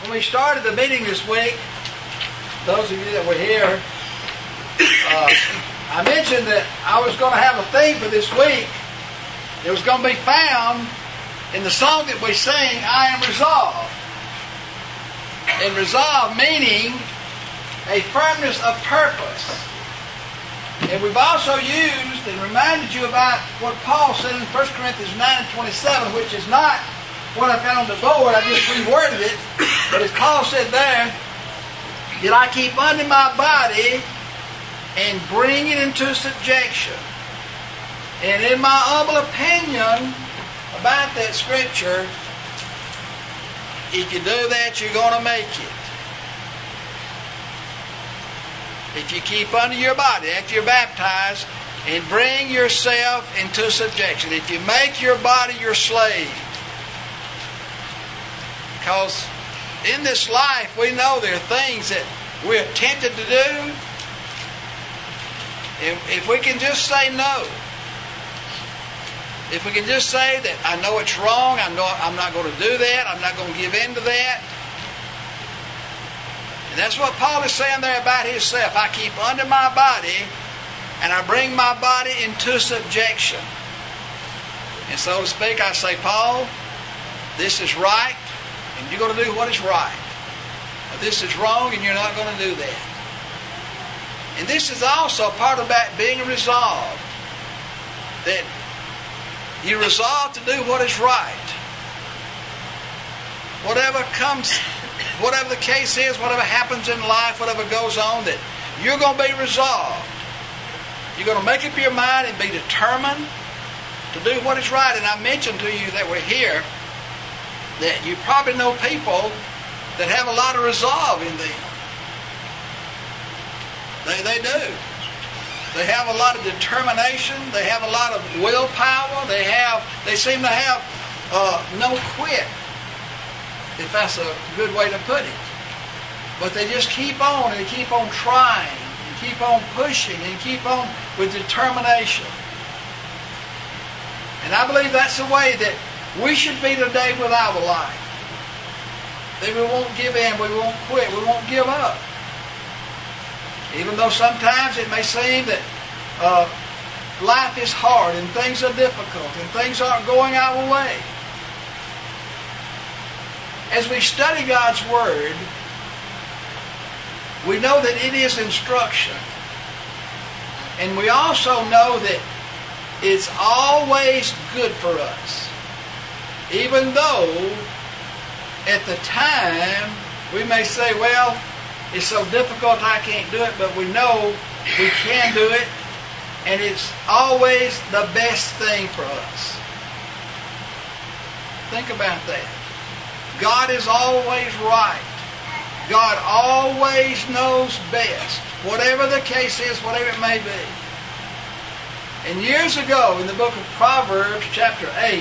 When we started the meeting this week, those of you that were here, I mentioned that I was going to have a theme for this week. It was going to be found in the song that we sing, I Am Resolved. And resolve meaning a firmness of purpose. And we've also used and reminded you about what Paul said in 1 Corinthians 9:27, which is not what I've got on the board. I just reworded it. But as Paul said there, did I keep under my body and bring it into subjection? And in my humble opinion about that scripture, if you do that, you're going to make it. If you keep under your body after you're baptized and bring yourself into subjection. If you make your body your slave. Because in this life, we know there are things that we're tempted to do. And if we can just say no. If we can just say that I know it's wrong, I'm not going to do that, I'm not going to give in to that. And that's what Paul is saying there about himself. I keep under my body and I bring my body into subjection. And so to speak, I say, Paul, this is right and you're going to do what is right. Or this is wrong and you're not going to do that. And this is also part about being resolved. That you resolve to do what is right. Whatever comes, whatever the case is, whatever happens in life, whatever goes on, that you're going to be resolved. You're going to make up your mind and be determined to do what is right. And I mentioned to you that we're here that you probably know people that have a lot of resolve in them. They do. They have a lot of determination. They have a lot of willpower. They seem to have no quit, if that's a good way to put it. But they just keep on and keep on trying and keep on pushing and keep on with determination. And I believe that's the way that we should be today with our life. That we won't give in, we won't quit, we won't give up. Even though sometimes it may seem that life is hard and things are difficult and things aren't going our way. As we study God's Word, we know that it is instruction. And we also know that it's always good for us. Even though at the time we may say, well, it's so difficult I can't do it, but we know we can do it, and it's always the best thing for us. Think about that. God is always right. God always knows best, whatever the case is, whatever it may be. And years ago, in the book of Proverbs, chapter 8,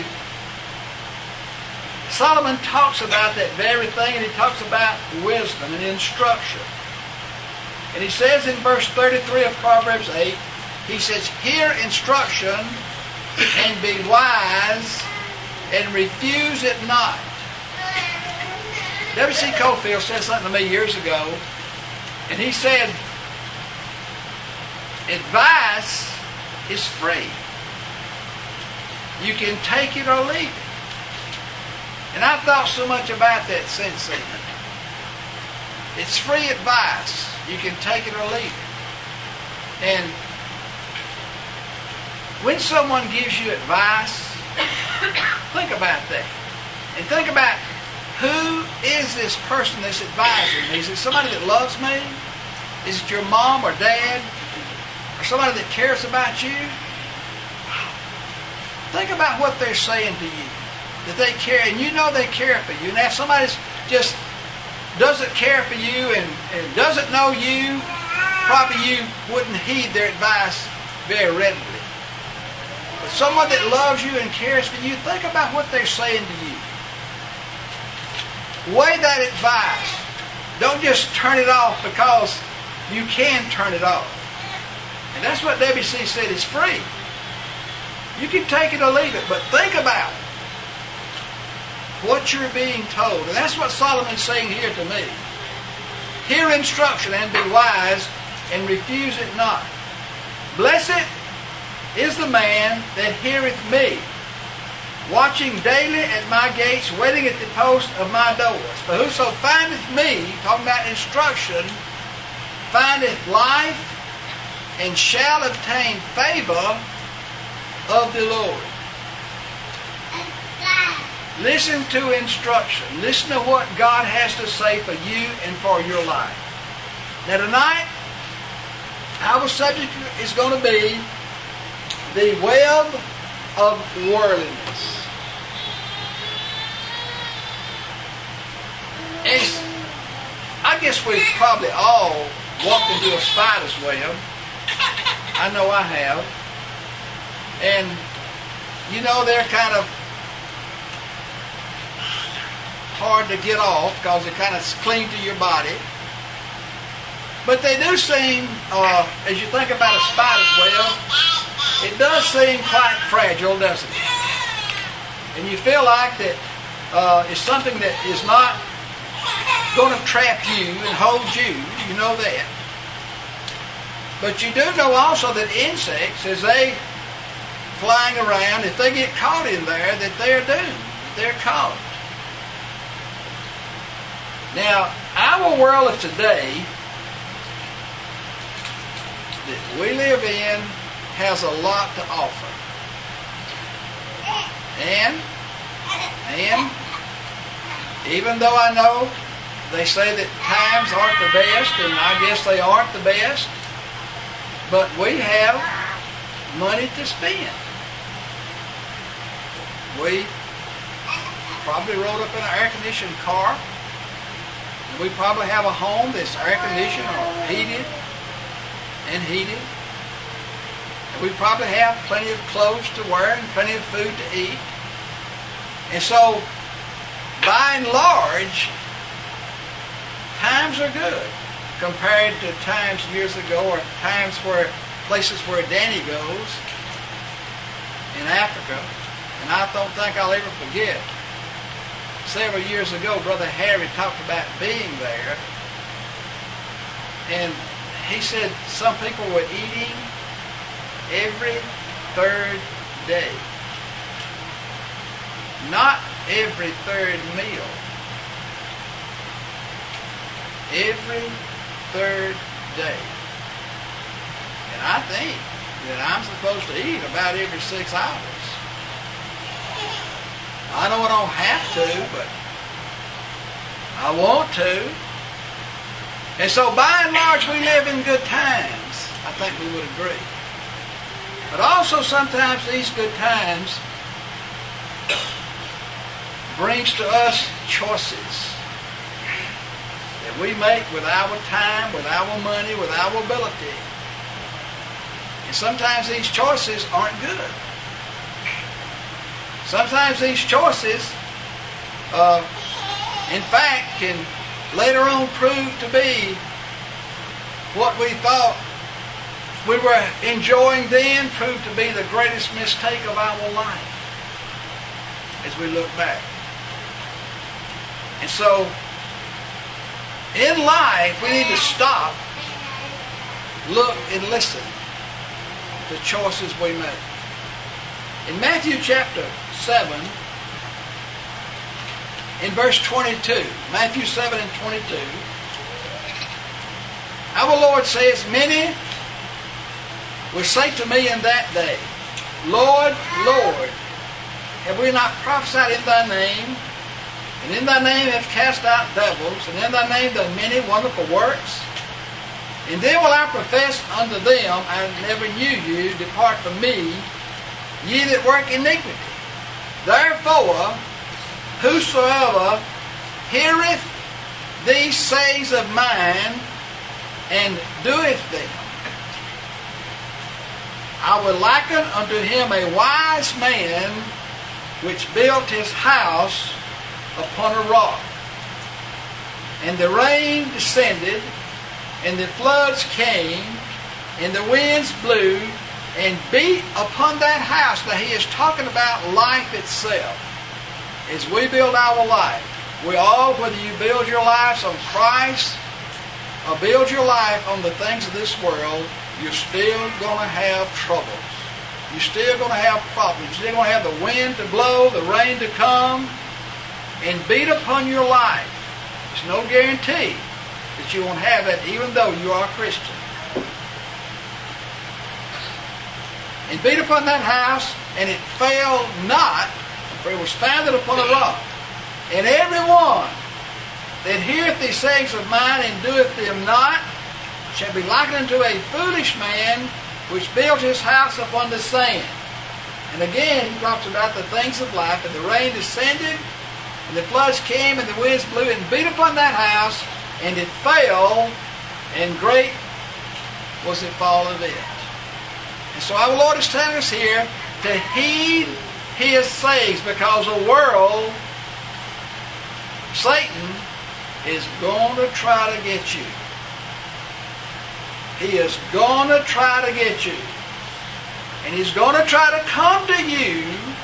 Solomon talks about that very thing, and he talks about wisdom and instruction. And he says in verse 33 of Proverbs 8, he says, hear instruction and be wise and refuse it not. W.C. Cofield said something to me years ago, and he said, advice is free. You can take it or leave it. And I've thought so much about that since then. It's free advice. You can take it or leave it. And when someone gives you advice, think about that. And think about, who is this person that's advising me? Is it somebody that loves me? Is it your mom or dad? Or somebody that cares about you? Think about what they're saying to you. That they care, and you know they care for you. Now if somebody just doesn't care for you and doesn't know you, probably you wouldn't heed their advice very readily. But someone that loves you and cares for you, think about what they're saying to you. Weigh that advice. Don't just turn it off because you can turn it off. And that's what WC said, it's free. You can take it or leave it, but think about it. what you're being told. And that's what Solomon's saying here to me. Hear instruction and be wise, and refuse it not. Blessed is the man that heareth me, watching daily at my gates, waiting at the post of my doors. For whoso findeth me, talking about instruction, findeth life, and shall obtain favor of the Lord. Listen to instruction. Listen to what God has to say for you and for your life. Now tonight, our subject is going to be the web of worldliness. I guess we've probably all walked into a spider's web. I know I have. And you know they're kind of hard to get off because they kind of cling to your body. But they do seem, as you think about a spider's web, it does seem quite fragile, doesn't it? And you feel like that it's something that is not going to trap you and hold you. You know that. But you do know also that insects, as they flying around, if they get caught in there, that they're doomed. They're caught. Now, our world of today that we live in has a lot to offer. And even though I know they say that times aren't the best, and I guess they aren't the best, but we have money to spend. We probably rode up in an air-conditioned car. We probably have a home that's air-conditioned or heated. And we probably have plenty of clothes to wear and plenty of food to eat. And so, by and large, times are good compared to times years ago or times where places where Danny goes in Africa. And I don't think I'll ever forget. Several years ago, Brother Harry talked about being there. And he said some people were eating every third day. Not every third meal. Every third day. And I think that I'm supposed to eat about every 6 hours. I know I don't have to, but I want to. And so by and large we live in good times. I think we would agree. But also sometimes these good times brings to us choices that we make with our time, with our money, with our ability. And sometimes these choices aren't good. Sometimes these choices, in fact, can later on prove to be what we thought we were enjoying then, proved to be the greatest mistake of our life as we look back. And so, in life, we need to stop, look, and listen to choices we make. In Matthew chapter 7, in verse 22, Matthew 7 and 22, our Lord says, many will say to me in that day, Lord, Lord, have we not prophesied in thy name? And in thy name have cast out devils, and in thy name done many wonderful works? And then will I profess unto them, I never knew you, depart from me, ye that work iniquity. Therefore, whosoever heareth these sayings of mine, and doeth them, I will liken unto him a wise man, which built his house upon a rock. And the rain descended, and the floods came, and the winds blew, and beat upon that house. Now he is talking about life itself. as we build our life, we all, whether you build your lives on Christ or build your life on the things of this world, you're still going to have troubles. You're still going to have problems. You're still going to have the wind to blow, the rain to come, and beat upon your life. There's no guarantee that you won't have that even though you are a Christian. And beat upon that house, and it fell not, for it was founded upon a rock. And every one that heareth these sayings of mine and doeth them not shall be likened unto a foolish man which built his house upon the sand. And again, he talks about the things of life, and the rain descended, and the floods came, and the winds blew and beat upon that house, and it fell, and great was the fall of it. And so our Lord is telling us here to heed His sayings, because the world, Satan, is going to try to get you. He is going to try to get you. And he's going to try to come to you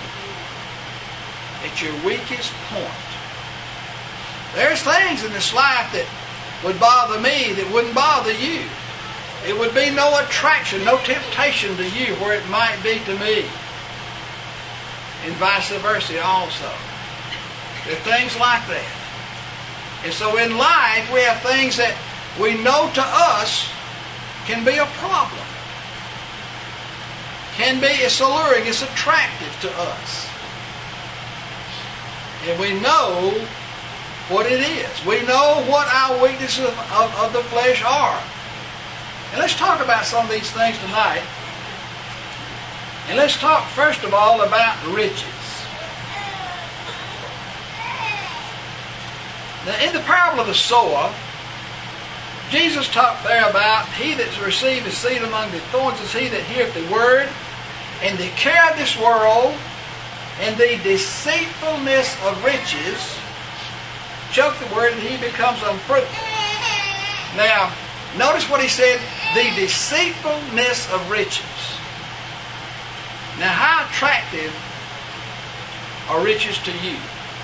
at your weakest point. There's things in this life that would bother me that wouldn't bother you. It would be no attraction, no temptation to you where it might be to me. And vice versa also. There are things like that. And so in life we have things that we know to us can be a problem. Can be, it's alluring, it's attractive to us. And we know what it is. We know what our weaknesses of the flesh are. And let's talk about some of these things tonight. And let's talk first of all about riches. Now in the parable of the sower, Jesus talked there about he that received the seed among the thorns is he that heareth the word, and the care of this world, and the deceitfulness of riches choke the word, and he becomes unfruitful. Now, notice what he said, the deceitfulness of riches. Now, how attractive are riches to you?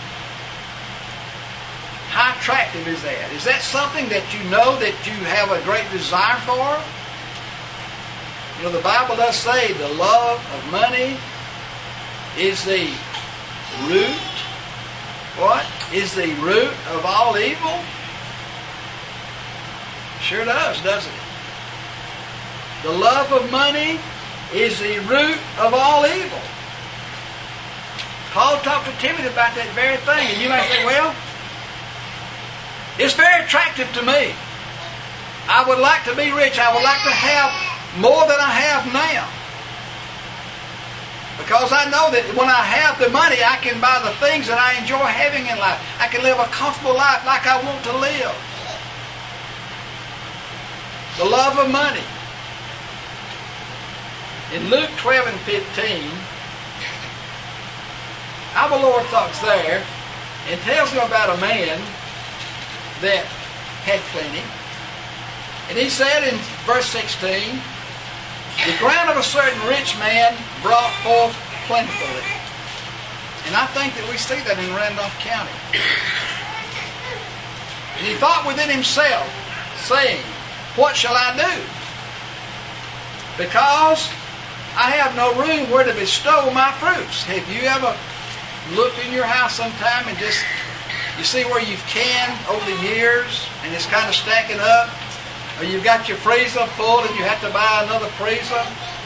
How attractive is that? Is that something that you know that you have a great desire for? You know, the Bible does say the love of money is the root. What? Is the root of all evil? Sure does, doesn't it? The love of money is the root of all evil. Paul talked to Timothy about that very thing. And you might say, well, it's very attractive to me. I would like to be rich. I would like to have more than I have now. Because I know that when I have the money, I can buy the things that I enjoy having in life. I can live a comfortable life like I want to live. The love of money. In Luke 12 and 15, our Lord talks there and tells them about a man that had plenty. And he said in verse 16, the ground of a certain rich man brought forth plentifully. And I think that we see that in Randolph County. And he thought within himself, saying, what shall I do? Because I have no room where to bestow my fruits. Have you ever looked in your house sometime and just, you see where you've canned over the years and it's kind of stacking up? Or you've got your freezer full and you have to buy another freezer?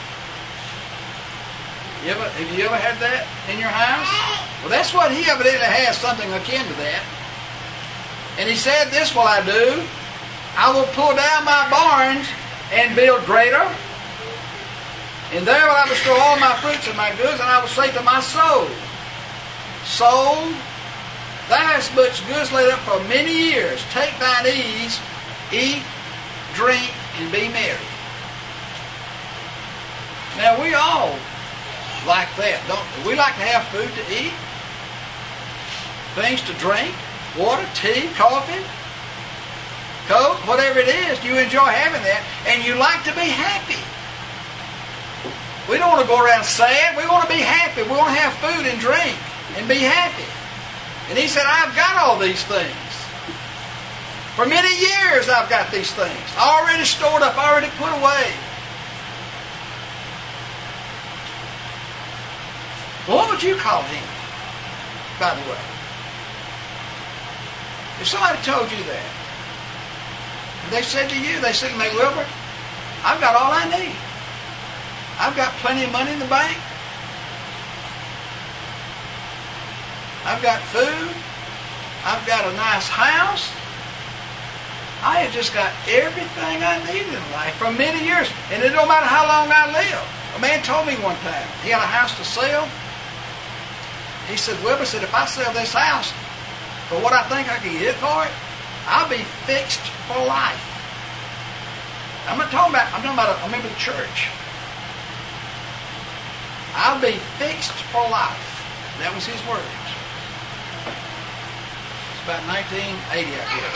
Have you ever had that in your house? Well, that's what he evidently has, something akin to that. And he said, this will I do. I will pull down my barns and build greater. And there will I bestow all my fruits and my goods, and I will say to my soul, soul, thou hast much goods laid up for many years. Take thine ease, eat, drink, and be merry. Now we all like that, don't we? We like to have food to eat, things to drink, water, tea, coffee, Coke, whatever it is. You enjoy having that, and you like to be happy. We don't want to go around sad. We want to be happy. We want to have food and drink and be happy. And he said, I've got all these things. For many years I've got these things. Already stored up, already put away. Well, what would you call him, by the way? If somebody told you that, and they said to you, they said to me, Wilbur, I've got all I need. I've got plenty of money in the bank. I've got food. I've got a nice house. I have just got everything I need in life for many years. And it don't matter how long I live. A man told me one time, he had a house to sell. He said, Wilbur said, if I sell this house for what I think I can get for it, I'll be fixed for life. I'm talking about a member of the church. I'll be fixed for life. That was his words. It's about 1980, I guess.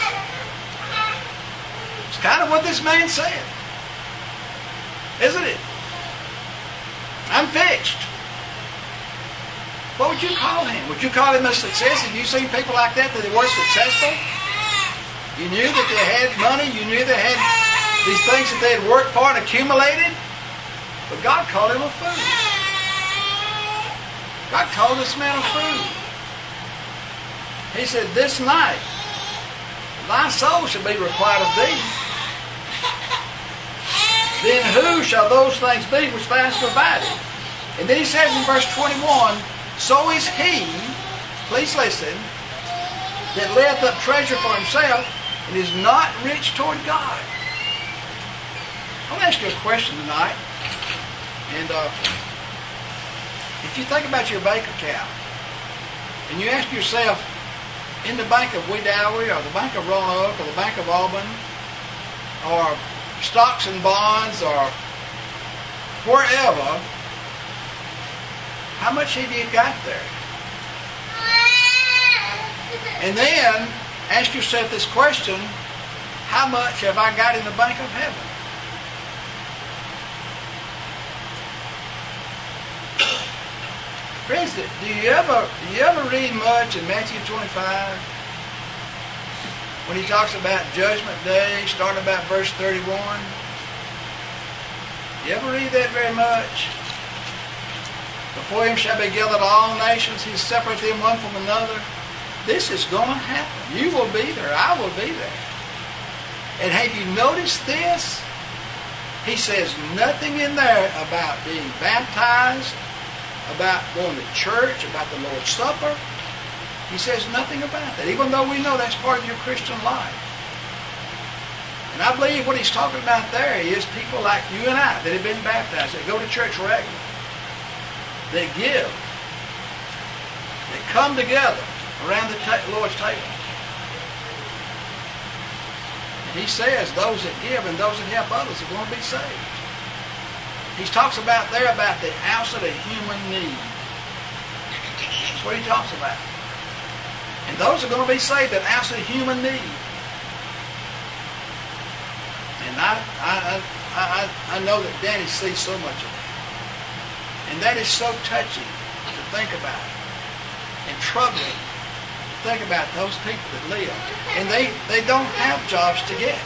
It's kind of what this man said. Isn't it? I'm fixed. What would you call him? Would you call him a success? Have you seen people like that they were successful? You knew that they had money. You knew they had these things that they had worked for and accumulated. But God called him a fool. God called this man a fool. He said, this night, thy soul shall be required of thee. Then who shall those things be which thou hast provided? And then he says in verse 21, so is he, please listen, that layeth up treasure for himself and is not rich toward God. I want to ask you a question tonight. And if you think about your bank account, and you ask yourself, in the Bank of Wedowee, or the Bank of Roanoke, or the Bank of Auburn, or stocks and bonds, or wherever, how much have you got there? And then ask yourself this question, how much have I got in the bank of heaven? Friends, do you ever read much in Matthew 25? When he talks about Judgment Day, starting about verse 31? You ever read that very much? Before him shall be gathered all nations, he separate them one from another. This is going to happen. You will be there. I will be there. And have you noticed this? He says nothing in there about being baptized, about going to church, about the Lord's Supper. He says nothing about that, even though we know that's part of your Christian life. And I believe what he's talking about there is people like you and I that have been baptized, that go to church regularly, that give, that come together around the Lord's table. And he says those that give and those that help others are going to be saved. He talks about there about the house of the human need. That's what he talks about. And those are going to be saved at the house of the human need. And I know that Danny sees so much of it. And that is so touching to think about. And troubling to think about those people that live. And they don't have jobs to get.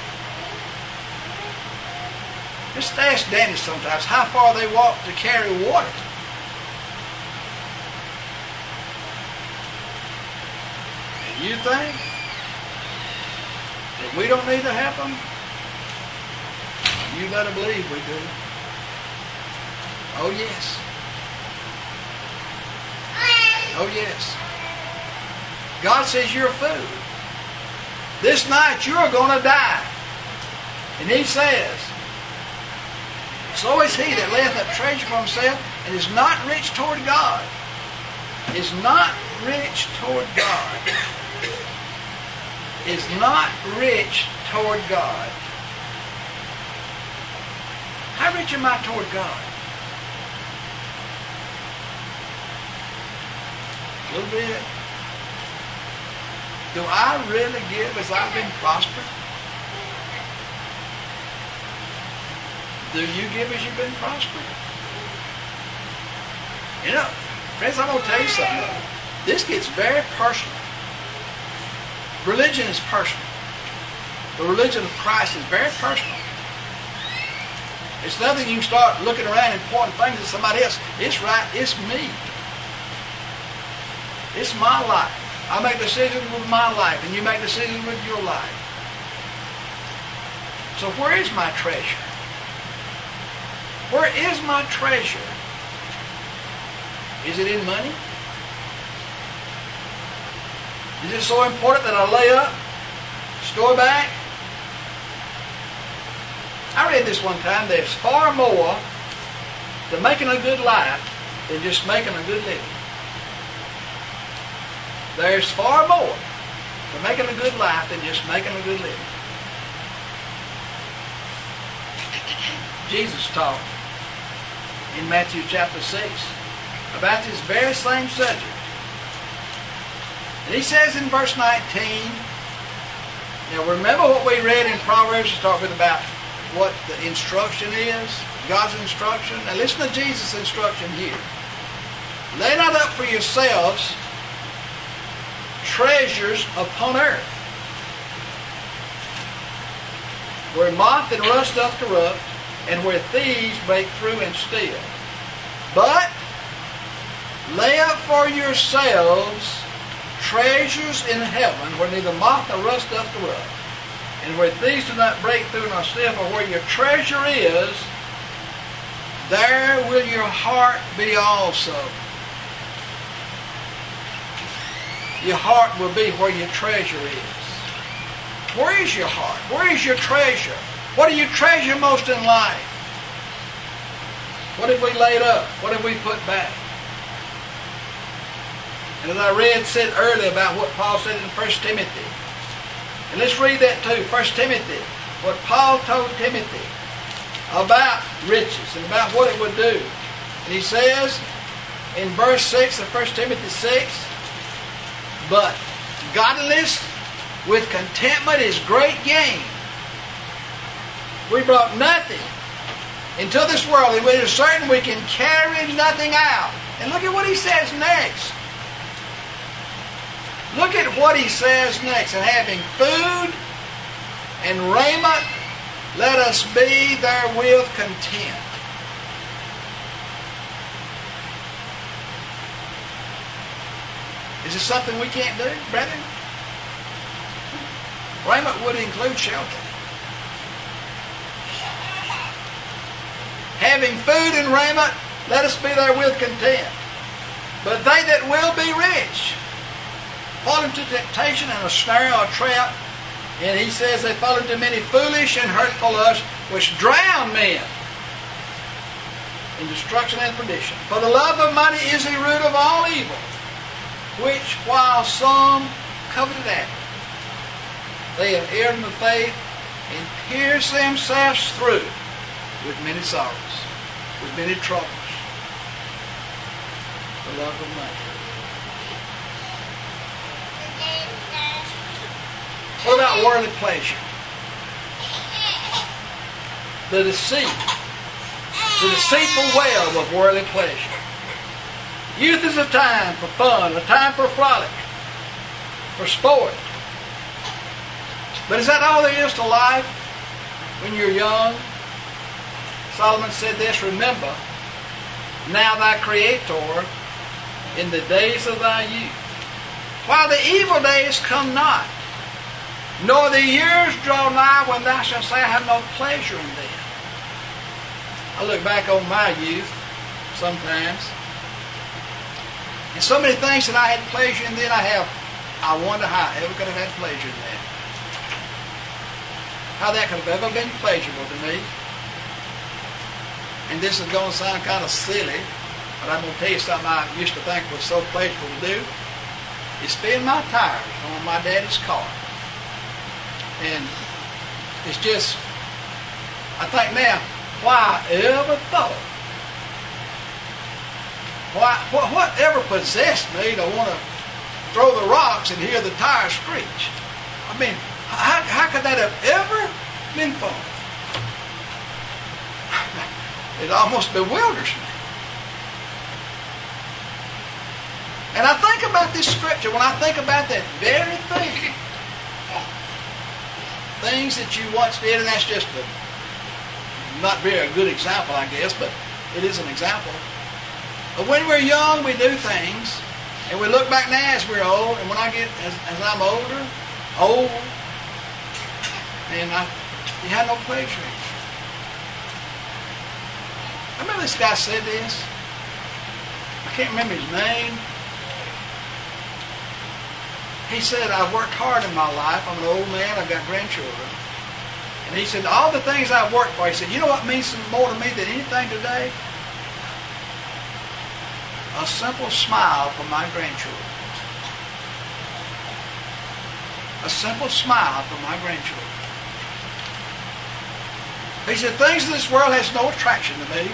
Just ask Danny sometimes how far they walk to carry water. And you think that we don't need to help them? You better believe we do. Oh yes. Oh yes. God says you're food. This night you're going to die. And he says, so is he that layeth up treasure for himself and is not rich toward God. Is not rich toward God. Is not rich toward God. How rich am I toward God? A little bit. Do I really give as I've been prospering? Do you give as you've been prospering? You know, friends, I'm going to tell you something. This gets very personal. Religion is personal. The religion of Christ is very personal. It's nothing you can start looking around and pointing things at somebody else. It's right. It's me. It's my life. I make decisions with my life, and you make decisions with your life. So where is my treasure? Where is my treasure? Is it in money? Is it so important that I lay up, store back? I read this one time. There's far more to making a good life than just making a good living. There's far more to making a good life than just making a good living. Jesus taught in Matthew chapter 6 about this very same subject. And he says in verse 19, now remember what we read in Proverbs to start with about what the instruction is, God's instruction. Now listen to Jesus' instruction here. Lay not up for yourselves treasures upon earth, where moth and rust doth corrupt, and where thieves break through and steal. But lay up for yourselves treasures in heaven, where neither moth nor rust doth corrupt, and where thieves do not break through nor steal. For where your treasure is, there will your heart be also. Your heart will be where your treasure is. Where is your heart? Where is your treasure? What do you treasure most in life? What have we laid up? What have we put back? And as I said earlier about what Paul said in 1 Timothy. And let's read that too. 1 Timothy. What Paul told Timothy about riches and about what it would do. And he says in verse 6 of 1 Timothy 6, but godliness with contentment is great gain. We brought nothing into this world, and we are certain we can carry nothing out. And look at what he says next. Look at what he says next. And having food and raiment, let us be therewith content. Is it something we can't do, brethren? Raiment would include shelter. Having food and raiment, let us be therewith content. But they that will be rich fall into temptation and a snare or a trap. And he says they fall into many foolish and hurtful lusts, which drown men in destruction and perdition. For the love of money is the root of all evil, which while some coveted after, they have erred in the faith and pierced themselves through with many sorrows, with many troubles. The love of money. What about worldly pleasure? The deceitful web of worldly pleasure. Youth is a time for fun, a time for frolic, for sport. But is that all there is to life when you're young? Solomon said this, remember, now thy Creator in the days of thy youth, while the evil days come not, nor the years draw nigh when thou shalt say, I have no pleasure in them. I look back on my youth sometimes, and so many things that I had pleasure in then I wonder how I ever could have had pleasure in that. How that could have ever been pleasurable to me. And this is going to sound kind of silly, but I'm going to tell you something I used to think was so pleasurable to do. Is spin my tires on my daddy's car. And it's just, I think now, why I ever thought, whatever possessed me to want to throw the rocks and hear the tires screech? I mean, how could that have ever been fun? It almost bewilders me. And I think about this scripture, when I think about that very thing, things that you once did, and that's just not very a good example, I guess, but it is an example. But when we're young, we do things, and we look back now as we're old, and when I get, as I'm old, and you had no pleasure. I remember this guy said this. I can't remember his name. He said, I've worked hard in my life. I'm an old man. I've got grandchildren. And he said, all the things I've worked for, he said, you know what means more to me than anything today? A simple smile from my grandchildren. A simple smile from my grandchildren. He said, things in this world has no attraction to me.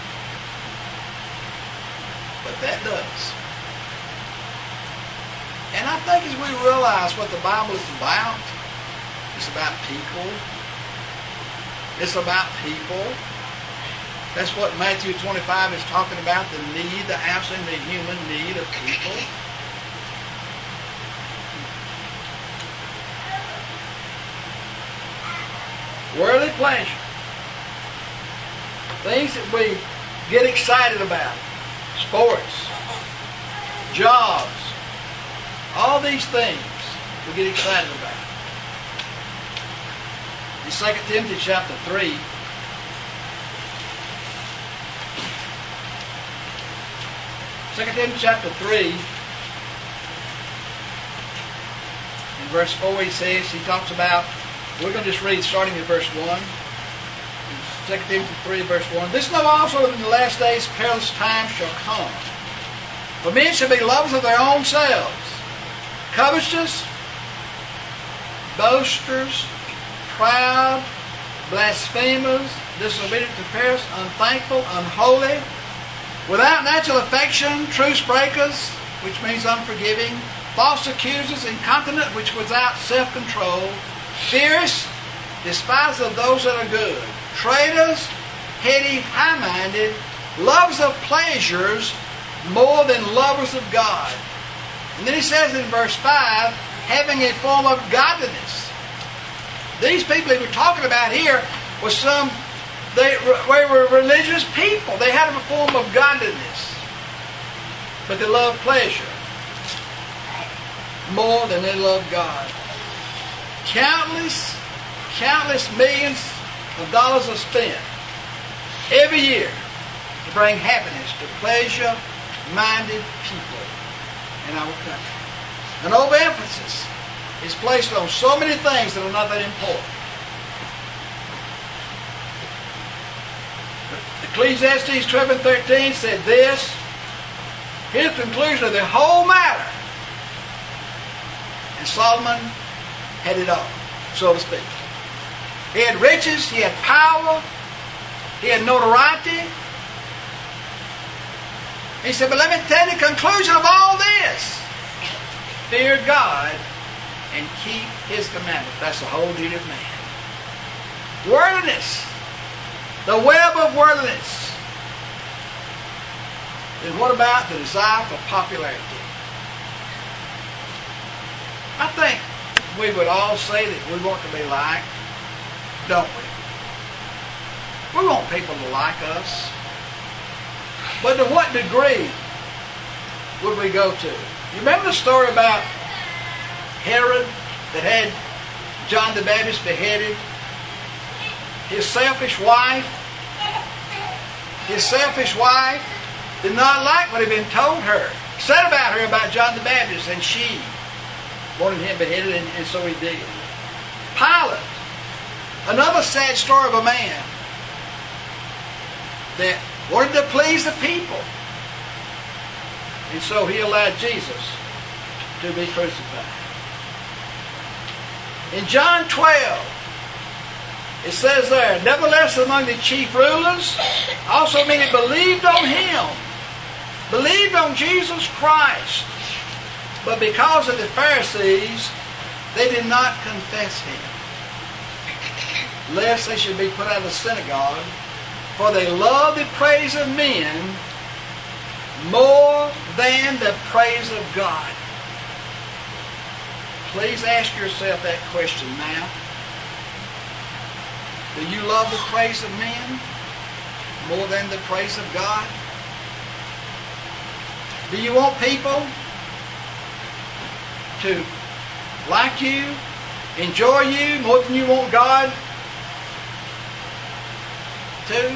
But that does. And I think as we realize what the Bible is about, it's about people. It's about people. That's what Matthew 25 is talking about, the need, the absolute human need of people. Worldly pleasure. Things that we get excited about. Sports. Jobs. All these things we get excited about. In 2 Timothy chapter 3, chapter 3, in verse 4 he talks about, we're going to just read starting in verse 1. 2 Timothy 3, verse 1. This know also that in the last days perilous times shall come. For men shall be lovers of their own selves, covetous, boasters, proud, blasphemers, disobedient to parents, unthankful, unholy, without natural affection, truce breakers, which means unforgiving, false accusers, incontinent, which without self-control, fierce, despisers of those that are good, traitors, heady, high-minded, lovers of pleasures more than lovers of God. And then he says in verse 5, having a form of godliness. These people he was talking about here was they were religious people. They had a form of godliness. But they loved pleasure more than they loved God. Countless millions of dollars are spent every year to bring happiness to pleasure-minded people in our country. An overemphasis is placed on so many things that are not that important. Ecclesiastes 12:13 said this. Here's the conclusion of the whole matter. And Solomon had it all, so to speak. He had riches, he had power, he had notoriety. He said, but let me tell you the conclusion of all this. Fear God and keep His commandments. That's the whole duty of man. Worldliness. The web of worldliness. And what about the desire for popularity? I think we would all say that we want to be liked, don't we? We want people to like us. But to what degree would we go to? You remember the story about Herod that had John the Baptist beheaded? His selfish wife did not like what had been told her, said about her, about John the Baptist, and she wanted him beheaded, and so he did. Pilate, another sad story of a man that wanted to please the people. And so he allowed Jesus to be crucified. In John 12, it says there, nevertheless among the chief rulers, also many believed on Him, believed on Jesus Christ. But because of the Pharisees, they did not confess Him, lest they should be put out of the synagogue. For they love the praise of men more than the praise of God. Please ask yourself that question now. Do you love the praise of men more than the praise of God? Do you want people to like you, enjoy you more than you want God to?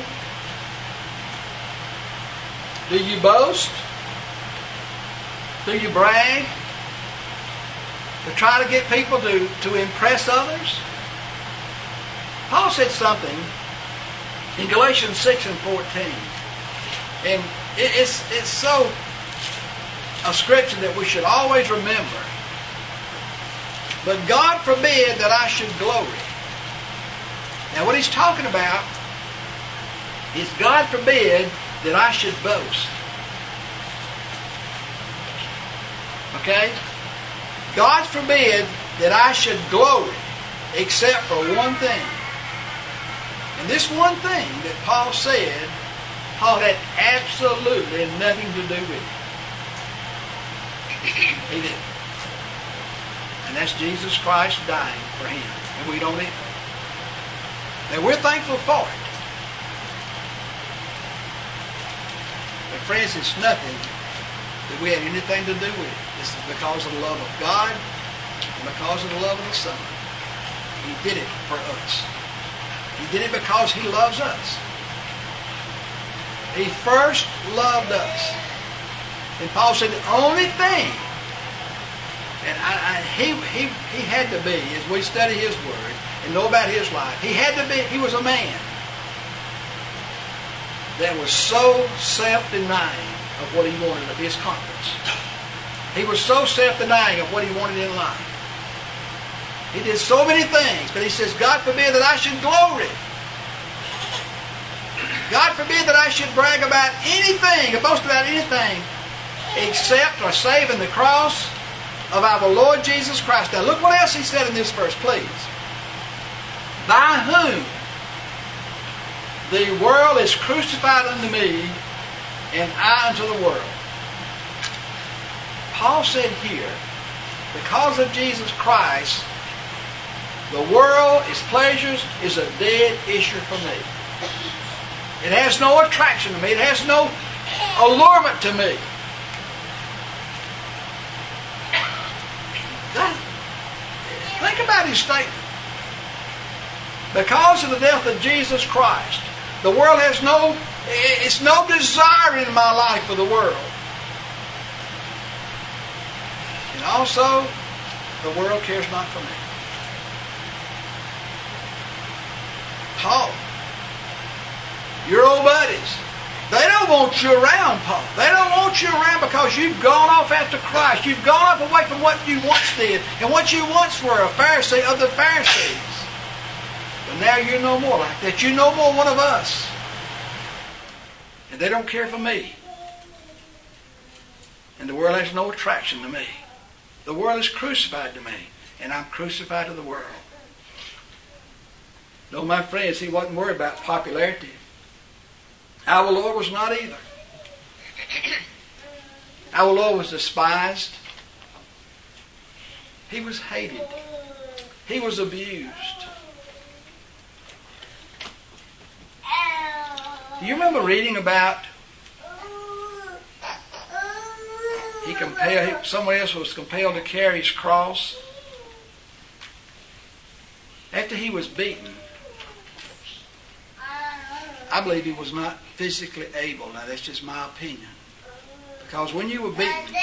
Do you boast? Do you brag? To try to get people to impress others? Paul said something in Galatians 6 and 14. And it's so a scripture that we should always remember. But God forbid that I should glory. Now what he's talking about is God forbid that I should boast. Okay? God forbid that I should glory except for one thing. And this one thing that Paul said, Paul had absolutely nothing to do with it. He didn't. And that's Jesus Christ dying for him. And we don't either. Now we're thankful for it. But friends, it's nothing that we had anything to do with it. This is because of the love of God and because of the love of the Son. He did it for us. He did it because He loves us. He first loved us. And Paul said the only thing, and he had to be, as we study his word and know about his life, he was a man that was so self-denying of what he wanted of his comforts. He was so self-denying of what he wanted in life. He did so many things, but he says, God forbid that I should glory. God forbid that I should brag about anything, or boast about anything, except or save in the cross of our Lord Jesus Christ. Now look what else he said in this verse, please. By whom the world is crucified unto me, and I unto the world. Paul said here, because of Jesus Christ, the world, its pleasures, is a dead issue for me. It has no attraction to me. It has no allurement to me. Think about his statement. Because of the death of Jesus Christ, the world has no desire in my life for the world. And also, the world cares not for me. Paul, your old buddies, they don't want you around, Paul. They don't want you around because you've gone off after Christ. You've gone off away from what you once did and what you once were, a Pharisee of the Pharisees. But now you're no more like that. You're no more one of us. And they don't care for me. And the world has no attraction to me. The world is crucified to me, and I'm crucified to the world. No, my friends, he wasn't worried about popularity. Our Lord was not either. Our Lord was despised. He was hated. He was abused. Do you remember reading about someone else was compelled to carry his cross? After he was beaten, I believe he was not physically able. Now that's just my opinion. Because when you were beaten,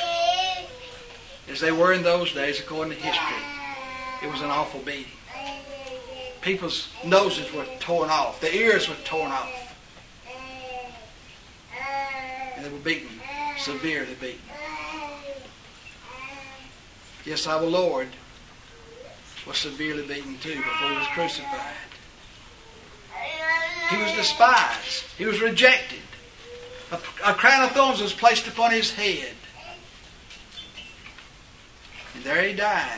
as they were in those days, according to history, it was an awful beating. People's noses were torn off. Their ears were torn off. And they were beaten, severely beaten. Yes, our Lord was severely beaten too before he was crucified. He was despised. He was rejected. A crown of thorns was placed upon his head. And there he died.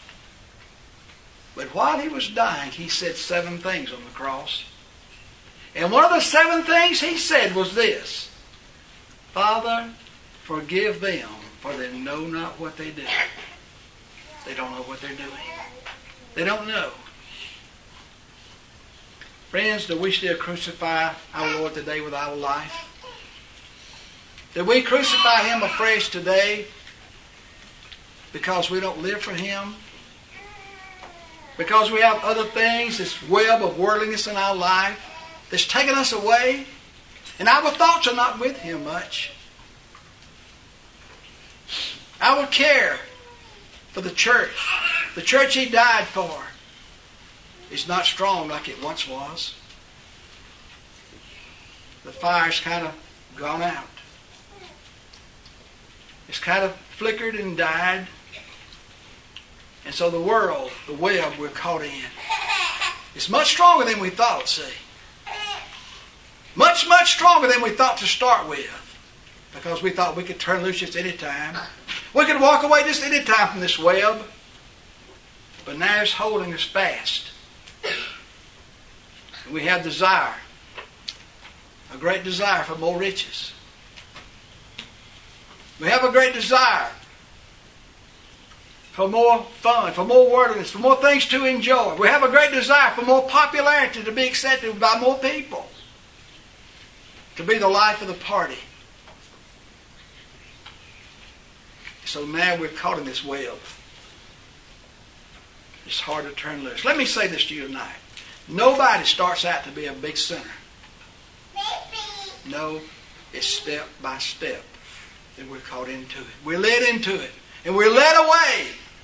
But while he was dying, he said 7 things on the cross. And one of the 7 things he said was this: Father, forgive them, for they know not what they do. They don't know what they're doing. They don't know. Friends, do we still crucify our Lord today with our life? Do we crucify Him afresh today because we don't live for Him? Because we have other things, this web of worldliness in our life that's taken us away, and our thoughts are not with Him much. Our care for the church He died for, is not strong like it once was. The fire's kind of gone out. It's kind of flickered and died. And so the world, the web we're caught in, is much stronger than we thought, see. Much, much stronger than we thought to start with. Because we thought we could turn loose just any time. We could walk away just any time from this web. But now it's holding us fast. And we have desire. A great desire for more riches. We have a great desire for more fun, for more worldliness, for more things to enjoy. We have a great desire for more popularity, to be accepted by more people, to be the life of the party. So now we're caught in this web. It's hard to turn loose. Let me say this to you tonight. Nobody starts out to be a big sinner. No, it's step by step that we're caught into it. We're led into it. And we're led away.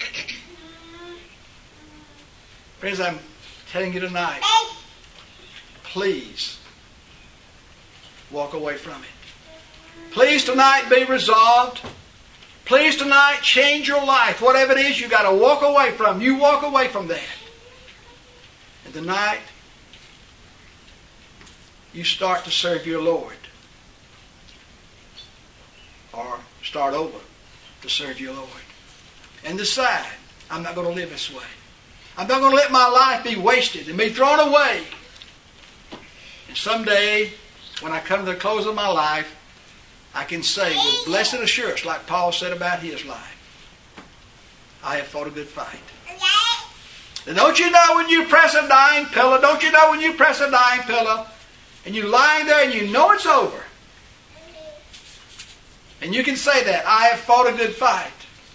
Friends, I'm telling you tonight, please walk away from it. Please tonight be resolved. Please tonight change your life. Whatever it is you got to walk away from, you walk away from that. And tonight, you start to serve your Lord. Or start over to serve your Lord. And decide, I'm not going to live this way. I'm not going to let my life be wasted and be thrown away. And someday, when I come to the close of my life, I can say with blessed assurance, like Paul said about his life, I have fought a good fight. And don't you know when you press a dying pillow, and you're lying there and you know it's over, and you can say that, I have fought a good fight.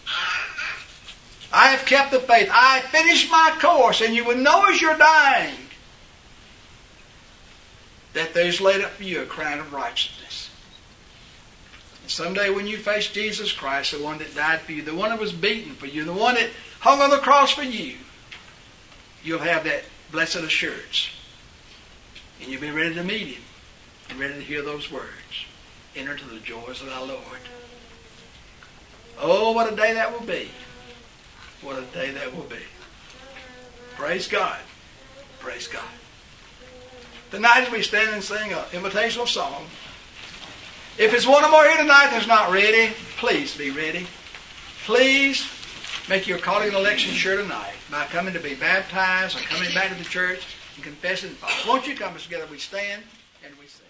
I have kept the faith. I have finished my course. And you will know as you're dying that there's laid up for you a crown of righteousness. And someday when you face Jesus Christ, the one that died for you, the one that was beaten for you, the one that hung on the cross for you, you'll have that blessed assurance. And you'll be ready to meet Him and ready to hear those words. Enter into the joys of our Lord. Oh, what a day that will be. What a day that will be. Praise God. Praise God. Tonight as we stand and sing an invitational song, if there's one or more here tonight that's not ready, please be ready. Please make your calling and election sure tonight by coming to be baptized or coming back to the church and confessing. Won't you come us together? We stand and we sing.